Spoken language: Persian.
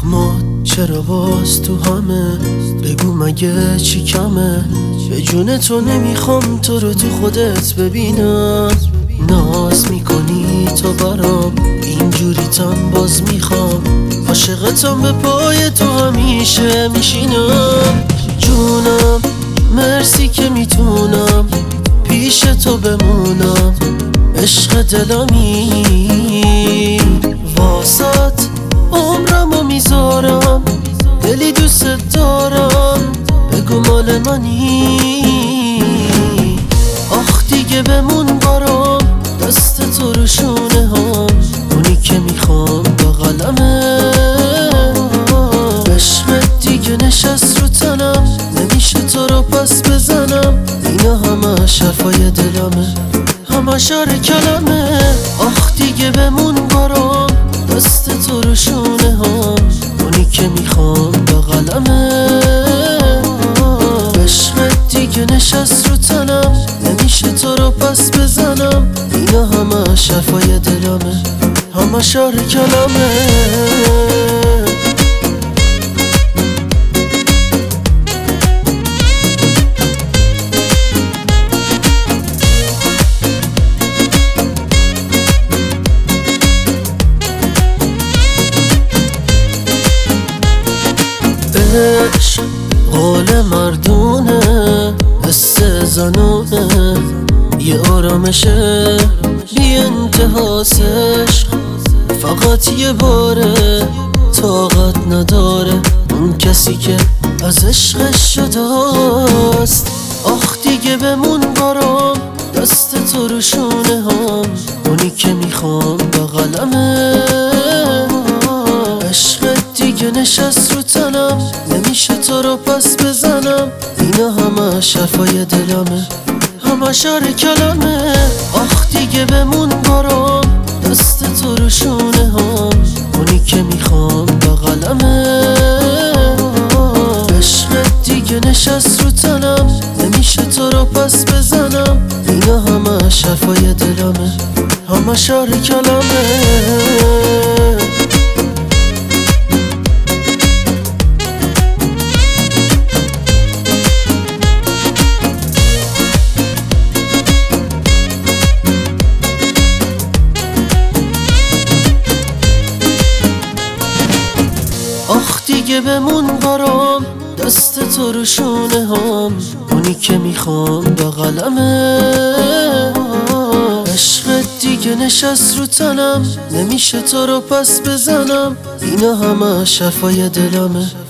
زخمات چرا باز تو همه؟ بگو مگه چی کمه؟ به جون تو نمیخوام تو رو تو خودت ببینم. ناز میکنی تو برام اینجوری تن باز میخوام. عاشقتم به پای تو همیشه میشینم. جونم مرسی که میتونم پیش تو بمونم. عشق دلمی واسط عمرمو میذارم. دلی دوست دارم بگو مال منی. آخ دیگه بمون برام دست تو رو شونه هم. اونی که میخوام بغلمه. عشقت دیگه نشست رو تنم نمیشه تو رو پس بزنم. اینا همه حرفای دلمه همه شعر کلمه. آخ دیگه بمون برام دست تو رو شونه هم. اونی که میخوام بغلمه. عشقت دیگه نشست رو تنم نمیشه تو رو پس بزنم. اینا همه حرفای دلمه همه شعر کلمه. عشق قول مردونه حس زنونه. یه آرامشه بی انتهاست. عشق فقط یه باره طاقت نداره اون کسی که از عشقش جداست. آخ دیگه بمون برام دست تو رو شونه هم. اونی که میخوام بغلمه. عشقت دیگه نشست رو تنم نمیشه تو رو پس بزنم. اینا همه حرفای دلمه همه شعر کلمه. آخ دیگه بمون برام دست تو رو شونه هم. اونی که میخوام بغلمه. عشقت دیگه نشست رو تنم نمیشه تو رو پس بزنم. اینا همه حرفای دلمه همه شعر کلمه. آخ دیگه بمون برام دست تو رو شونه هم. اونی که میخوام بغلمه. عشقت دیگه نشست رو تنم نمیشه تو رو پس بزنم. اینا همه حرفای دلمه